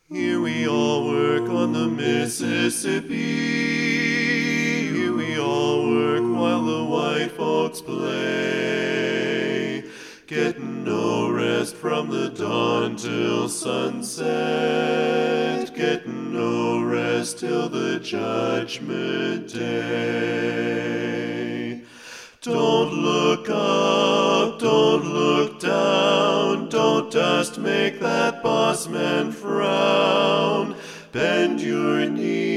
Here we all work on the Mississippi. Here we all work while the white folks play. Getting no rest from the dawn till sunset. Getting no rest till the judgment day. Don't look up, don't look down, don't just make that boss man frown. Bend your knee